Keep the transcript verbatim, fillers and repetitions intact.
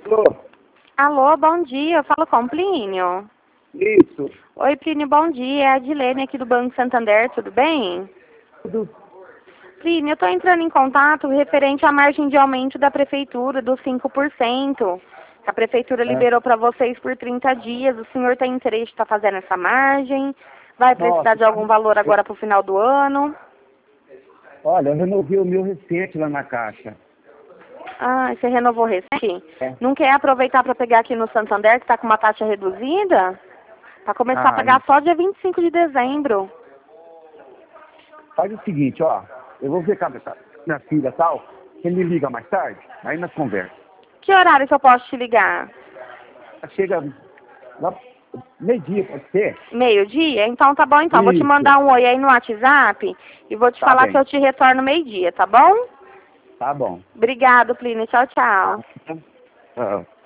Alô? Alô, bom dia. Eu falo com o Plínio. Isso. Oi, Plínio, bom dia. É a Adilene aqui do Banco Santander, tudo bem? Tudo. Plínio, eu estou entrando em contato referente à margem de aumento da Prefeitura, dos cinco por cento. A Prefeitura É. liberou para vocês por trinta dias. O senhor tem interesse de estar fazendo essa margem? Vai precisar Nossa, de algum valor agora para o final do ano? olha, eu renovei o meu recente lá na Caixa. Ah, você renovou recente? É. Não quer aproveitar para pegar aqui no Santander, que está com uma taxa reduzida? Para começar a Ah, pagar só dia vinte e cinco de dezembro. faz o seguinte, ó. Eu vou ver com a minha filha e tal. Você me liga mais tarde, aí nós conversamos. Que horário que eu posso te ligar? Chega lá meio-dia, pode ser? Meio-dia? Então tá bom, então. Vou te Isso. mandar um oi aí no WhatsApp e vou te Tá falar que bem. eu te retorno meio-dia, tá bom? Tá bom. Obrigado, Plínio. Tchau, tchau. Ah.